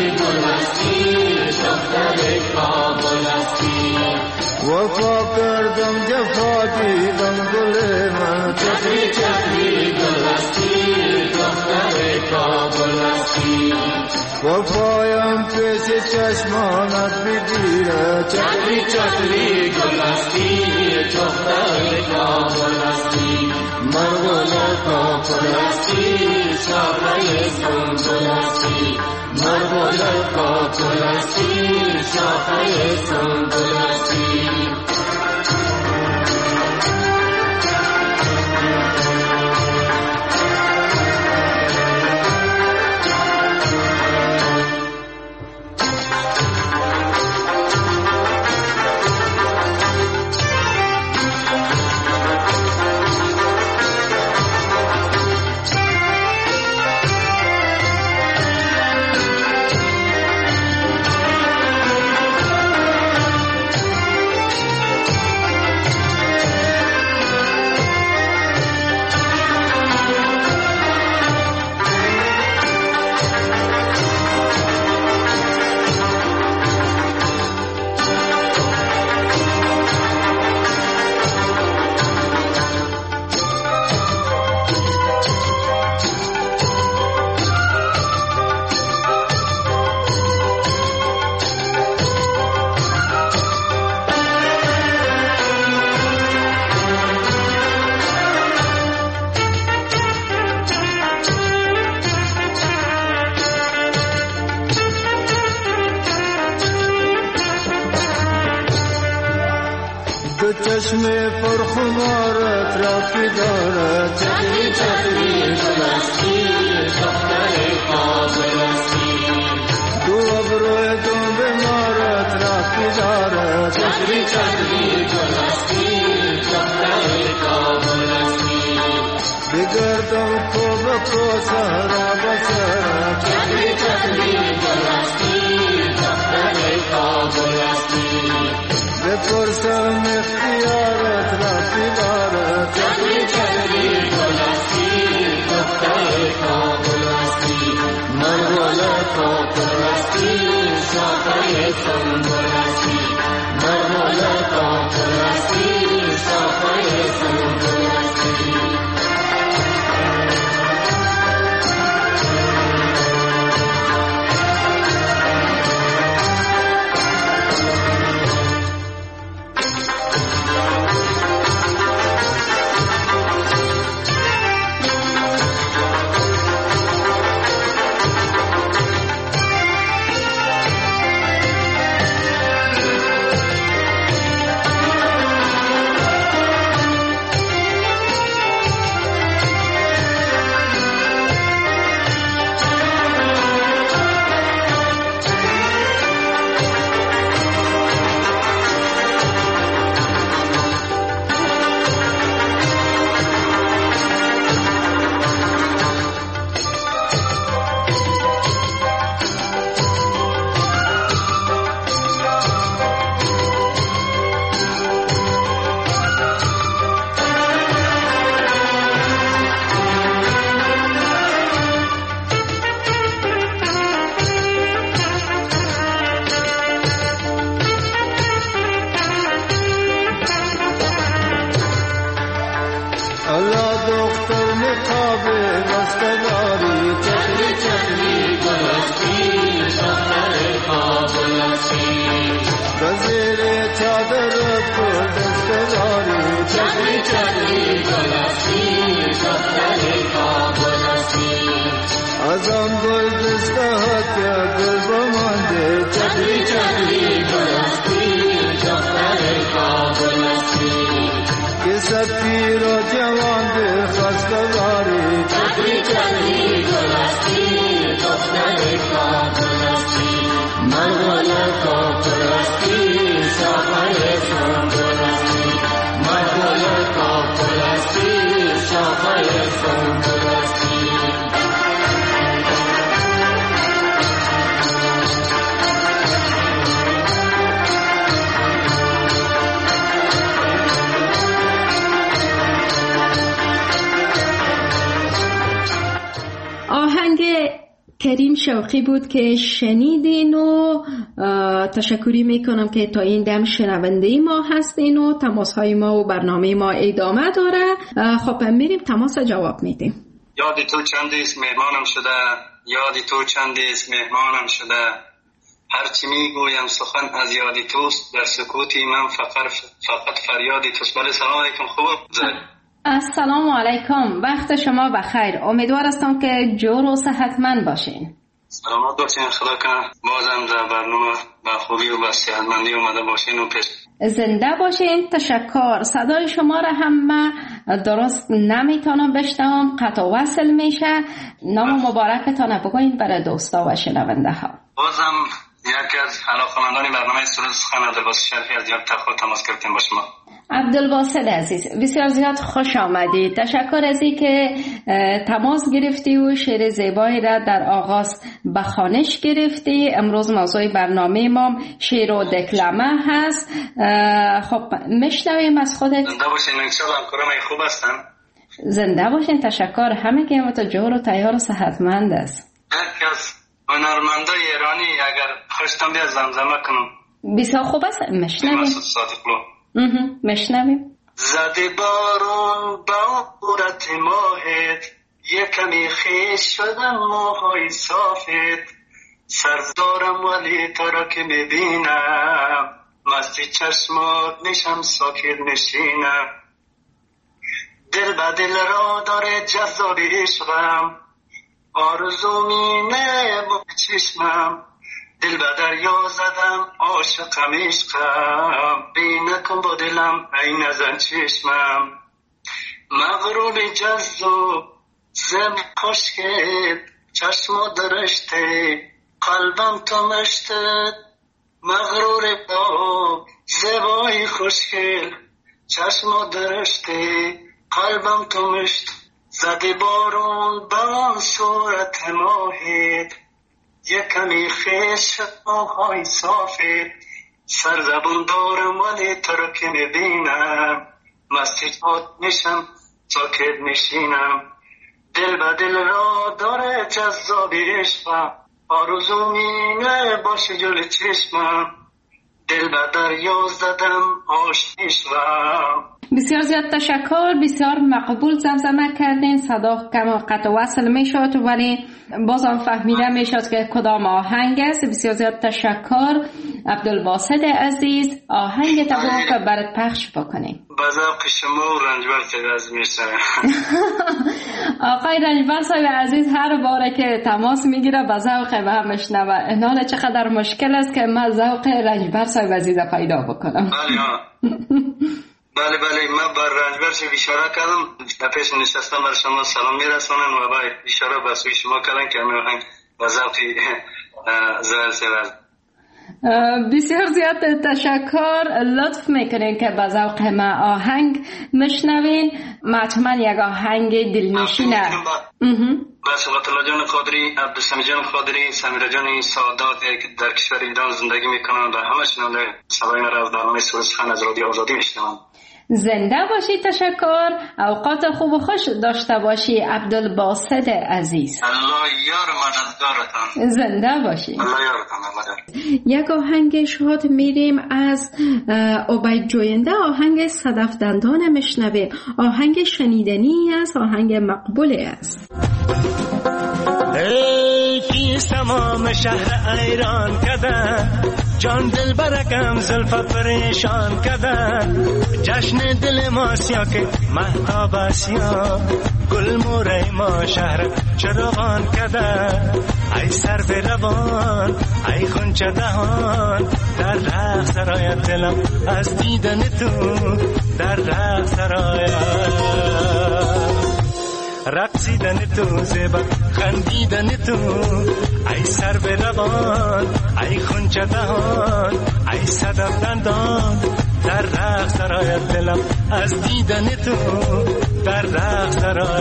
وفا کرد بگردم جفا دیدم گل من چطری چطری گلستی دختر کابل هستی وفایم پیش چشمانت بگیره چطری چطری گلستی دختر کابل هستی مرغول کابل هستی شاخه سنبل هستی مرغول کابل هستی شاخه سنبل هستی چشم پرخمارت رفتی دارد چطری چطری گلستی دختر کابل هستی دو ابروی دو بیمارت رفتی دارد چطری چطری گلستی دختر کابل هستی بگردم خوب کوسه را بسرم چطری چطری گلستی دختر کابل هستی بپرسم اختیارت رفتی دارد چطری چطری گلستی دختر کابل هستی مرغول کابل هستی شاخه سنبل هستی مرغول کابل هستی شاخه سنبل هستی کریم شوقی بود که شنیدین و تشکری میکنم که تا این دم شنونده ما هستین و تماس های ما و برنامه ما ادامه داره. خب میریم تماس جواب میدیم. یادی تو چندیست مهمانم شده، یادی تو چندیست مهمانم شده، هرچی میگویم سخن از یادی توست، در سکوتی من فقط فقط فریادی توست. بله سلام علیکم. خوب السلام علیکم، وقت شما بخیر. امیدوار هستم که جور و صحتمند باشین. سلامت باشین، خدا کنه بازم در برنامه با خوبی و با صحتمندی اومده باشین و پیش زنده باشین. تشکر. صدای شما را هم من درست نمیتونم بشنوم، قطع و وصل میشه. نام مبارکتان بگوین برای دوستا و شنونده ها. بازم یکی از علاقه‌مندان برنامه سرود سخن عبدالباسط شریفی از دیار تخت تماس گرفتیم با شما. عبدالباسط عزیز بسیار زیاد خوش آمدید. تشکر از این که تماس گرفتی و شعر زیبایی را در آغاز به خوانش گرفتی. امروز موضوع برنامه ما شعر و دکلمه هست. خب میشنویم از خودت. زنده باشین، انشالله همکارم خوب هستن. زنده باشین. تشکر. همه که همه تو جور و تیار و صحتمند است. یکی از هنرمندای ایرانی اگر خوشتم بیاد زمزمه کنم. بسیار خوب است. میشنویم. مشنویم. زده بارون با عورت ماهت، یکمی خیش شدم موهای صافت، سرد دارم ولی تو را که میبینم، مستی چشمات میشم ساکت نشینم، دل به دل را داره جذاب عشقم، آرزو مینه با چشمم، دل به دریا زدم عاشقم عشقم، بی نکن با دلم ای نزن چشمم، مغرور جذاب زم خوشگل، چشم درشته قلبم تو مشتد، مغرور با زبای خوشگل، چشم درشته قلبم تو مشت، زده بارون با صورت ماهت، یکمی خیش موهای صافت، سرزبون دارم ولی تو رو که میبینم، مستی جات میشم ساکت میشینم، دل به دل را داره جذاب عشقم، آرزو مینه باشه جل چشمم، دل به دریا زدم عاشقم. بسیار زیاد تشکر. بسیار مقبول زمزمه کردین. صدا کم قطع وصل می شد ولی بازم فهمیده می شد که کدام آهنگ است. بسیار زیاد تشکر عبدالباسط عزیز. آهنگ تبو که برات پخش بکنیم. با ذوق شما و رنجبر صاحب عزیز میشنوه. آقای رنجبر صاحب عزیز هر باره که تماس میگیره با ذوق به هم میشنوه. اینال چقدر مشکل است که من ذوق رنجبر صاحب عزیز پیدا بکنم. بله ها. بله بله من بر رنجبر شو اشاره کردم، پیش نشستم بر شما سلام میرسونم و با اشاره به سوی شما کردم که همین آهنگ با ذوقی زوال سوال. بسیار زیاد تشکر. لطف میکنین که با ذوق ما آهنگ مشنوین. حتما یک آهنگ دلنشینه. با سبحت الله جان قادری، عبدالسمی جان قادری، سمیرا جان سعادت که در کشور ایران زندگی میکنن و همه شنونده صدای مرا از برنامه سرود سخن از رادیو آزادی میشنوند. زنده باشی. تشکر. اوقات خوب و خوش داشته باشی عبدالباسط عزیز. الله یار مددگارتان. زنده باشی. الله یارتان. یک آهنگ شاد میریم از عبید جوینده. آهنگ صدف دندان مشنویم. آهنگ شنیدنی است، آهنگ مقبولی است. ای کیست تمام شهر ایران کدن، جان دل برکم زلفا پریشان کدن، جشن دل ما سیا که مهتاب اسیا، گل موره ما شهر چراغان کدن، ای سر به روان ای خونچه دهان، در رخ سرایت دلم از دیدن تو، در رخ سرایت رقصیدن تو، زیبا خندیدن تو، ای سر به روان ای خونچه دهان، ای صدف دندان، در رقص سرایت دلم از دیدن تو، در رقص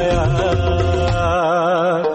سرایت.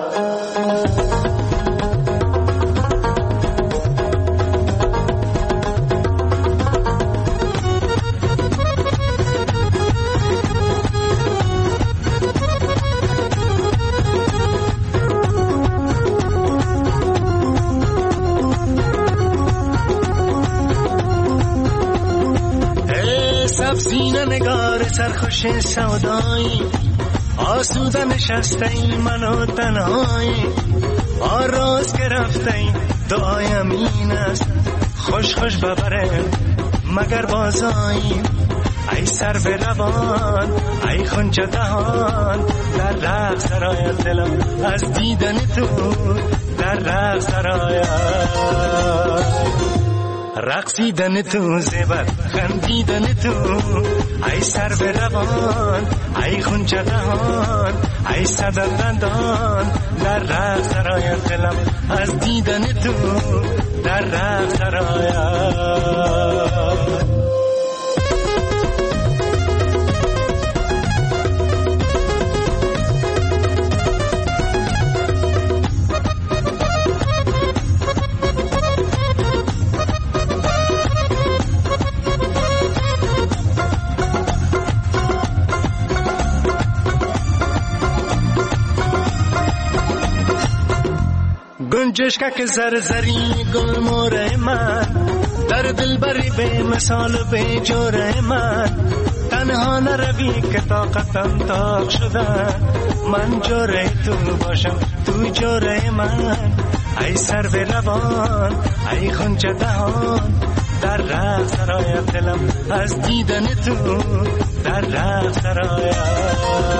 سرخوش سودایی آسوده نشسته ای منو تنهایی آراز گرفته ای دعایم این است خوش خوش ببره مگر بازایی ای سر به روان ای خونچه دهان در رقص سرایت دلم از دیدن تو در رقص سرایت رقصیدن تو زیبت خندیدن تو ای سر به روان ای خونچه دهان ای صدر دندان در رقص سرایت دلم از دیدن تو در رقص سرایت گنجشکه که زرزری گل موره من در دل بری به مثال به جوره من تنها نروی که طاقتم تاق شدن من جوره تو باشم تو جوره من ای سر به روان ای خونچه دهان در رقص سرایت دلم از دیدن تو در رقص سرایت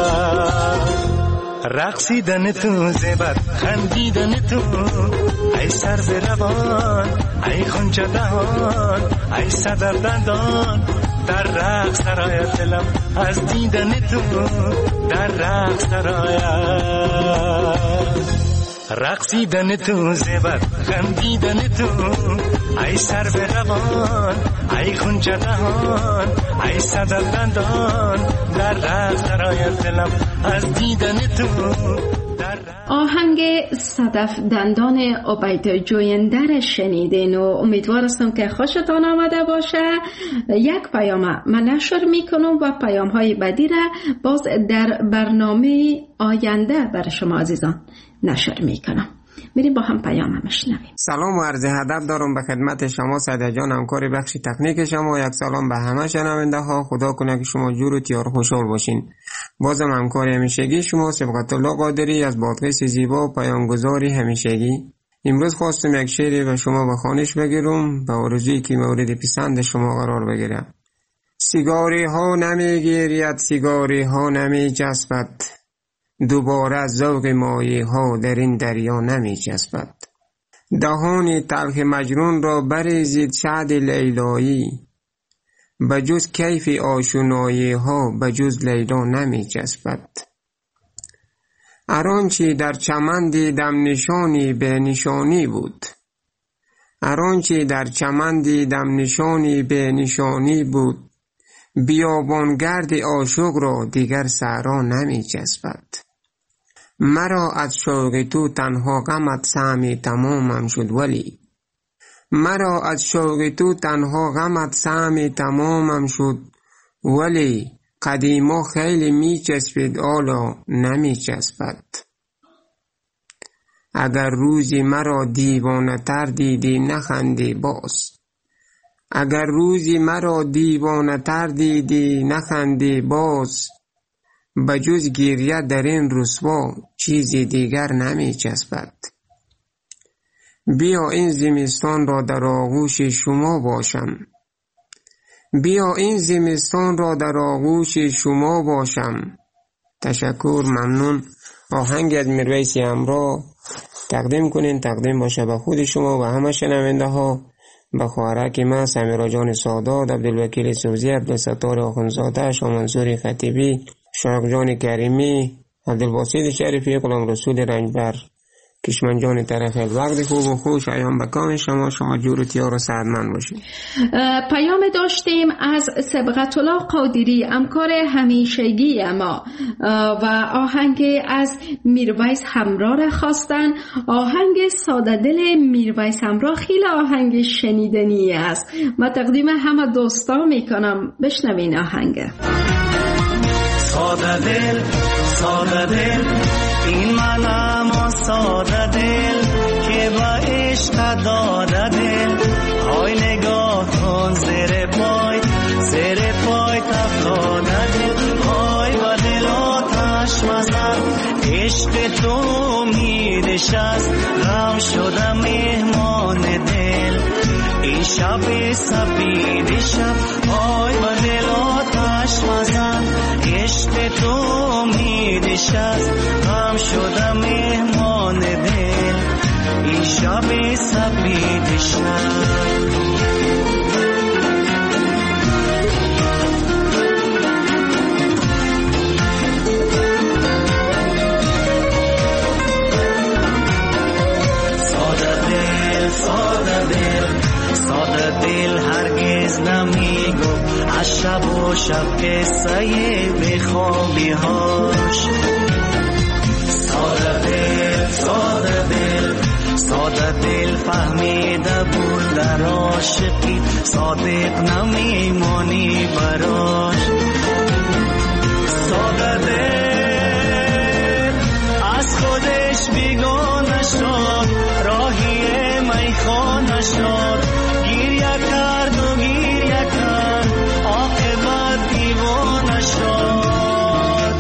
رقصیدن تو زیبت خندیدن تو ای سر به روان ای خونچه دهان ای صدر دندان در رقص سرایت دلم از دیدن تو در رقص سرایت رقصیدن تو زیبت خندیدن تو ای سر به روان ای خونچه دهان ای صدر دندان در رقص سرایت دلم از دیدن تو. آهنگ صدف دندان عبید جوینده شنیدین و امیدوارستم که خوشتان آمده باشه. یک پیام من نشر میکنم و پیام های بعدی را باز در برنامه آینده برای شما عزیزان نشر میکنم. میریم با هم پیام میشنویم. سلام و عرض ادب دارم به خدمت شما سعید جان، همکار بخش تکنیک شما. یک سلام به همه شنونده ها. خدا کنه که شما جور و تیار خوشحال باشین. بازم همکار همیشگی شما صبغت الله قادری از بادغیس زیبا، پیامگذاری همیشگی. امروز خواستم یک شعری به شما به خوانش بگیرم، به آرزویی که مورد پسند شما قرار بگیره. سیگاری ها نمیگیرید، سیگاری ها نمی جذبد، دوباره ذوق مایه ها در این دریا نمی جذبد. دهان تلخ مجنون را بریزید شعد لیلایی، بجز کیف آشنایی ها بجز لیلا نمی جذبد. ارانچه در چمن دیدم نشانی به نشانی بود، ارانچه در چمن دیدم نشانی به نشانی بود، بیابانگرد عاشق را دیگر صحرا نمی جذبد. مرا از شوق تو تنها غمت سهمی تمامم شد ولی، مرا از شوق تو تنها غمت سهمی تمامم شد ولی، قدیما خیلی می چسبید حالا نمی چسبد. اگر روزی مرا دیوانه تر دیدی نخندی باز، اگر روزی مرا دیوانه تر دیدی نخندی باز، بجز گریه در این رسوا چیزی دیگر نمی چسبد. بیا این زمستان را در آغوش شما باشم، بیا این زمستان را در آغوش شما باشم. تشکر، ممنون. آهنگ از میرویس همراه تقدیم کنین، تقدیم باشه به خود شما و همه شنونده ها، به خواهرک من سمیرا جان سادات، عبدالوکیل سوزی، عبدالستار آخوندزاده، شاه منصور خطیبی، شاق جان کریمی، عبدالباسط شریفی، غلام رسول رنجبر، کشمن جان ترخیل. وقت خوب و خوش ایام بکام شما، شما جور و تیار و سعدمند باشید. پیام داشتیم از صبغت الله قادری، همکار همیشگی ما، و آهنگ از میرویس همراه را خواستن. آهنگ ساده دل میرویس همراه خیلی آهنگ شنیدنی است. من تقدیم همه دوستا میکنم، بشنوین آهنگ. ساده دل، ساده دل، این منم ساده دل که با عشق داده دل. های نگاه کن زیر پای، زیر پای تفتاده دل. عشق تو می نشست غم شدم مهمان دل این شب سپید شب آی با دل آتش مزن عشق تو می نشست غم شدم مهمان دل این شب سپید شب دل هرگز نمیگو از شب و شب قصه بخوابی هاش ساده دل ساده دل ساده دل فهمیده بود در عاشقی صادق نمیمانی براش ساده دل از خودش بیگانه شد راهی میخانه شد کرد و گیریه کرد عاقبت دیوانه شد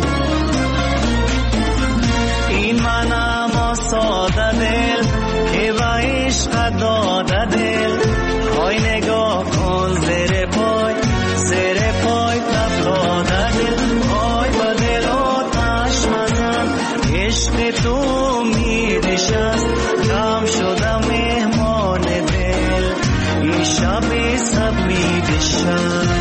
این منم ساده دل که با عشق داده دل های نگاه کن زیر پای زیر پای تفلاده دل های با دل آتش مزن عشق تو می نشست غم شدم مهمان دل این شب سپید شب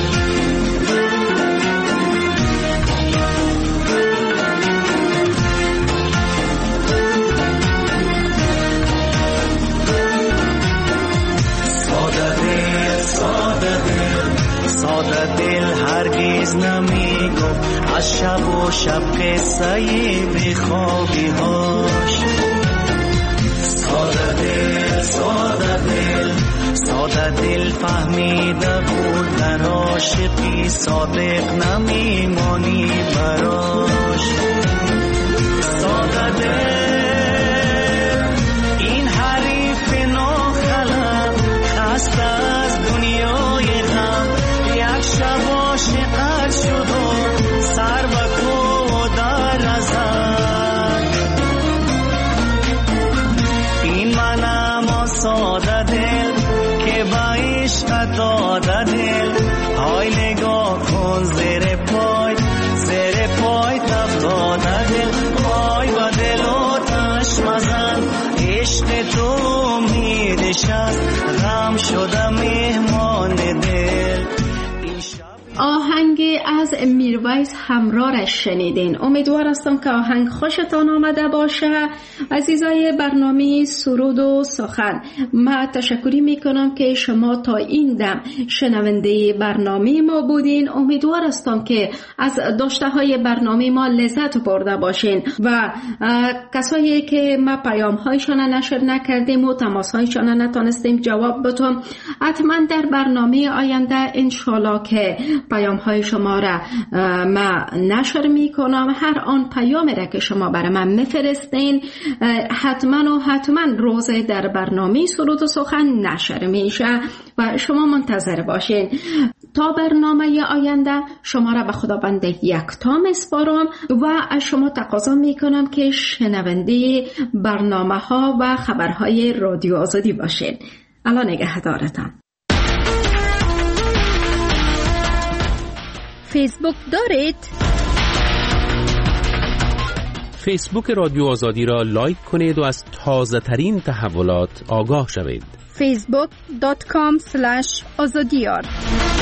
ساده دل ساده دل ساده دل هرگز نمیگو از شب و شب قصه بخوابی هاش ساده دل ساده دل ساده دل فهمیده بود در عاشقی صادق نمیمانی براش ساده دل این حریف ناخلم خسته از دنیای غم یک شب عاشقت شد و سر به کو در ازد این منم ساده دل که با عشق داده دل های نگاه کن زیر پای زیر پای تفلاده دل های با دل آتش مزن عشق تو می نشست غم شدم مهمان دل آهنگ از میرویس همراهش شنیدین. امیدوار هستم که آهنگ خوشتان آمده باشه. عزیزای برنامه سرود و سخن، من تشکری میکنم که شما تا این دم شنونده برنامه ما بودین. امیدوار هستم که از داشته های برنامه ما لذت برده باشین و کسایی که ما پیام هایشان نشر نکردیم و تماس هایشان نتونستیم جواب بدیم، حتما در برنامه آینده انشالله که پیام های شما را ما نشر می کنم. هر آن پیامی را که شما برای من میفرستین حتما و حتما روز در برنامه سرود و سخن نشر میشه و شما منتظر باشین. تا برنامه آینده شما را به خداوند یکتا میسپارم و از شما تقاضا میکنم که شنونده برنامه ها و خبرهای رادیو آزادی باشین. الله نگهدارتان. فیسبوک دارید؟ فیسبوک رادیو آزادی را لایک کنید و از تازه ترین تحولات آگاه شوید. فیسبوک دات کام اسلش آزادیار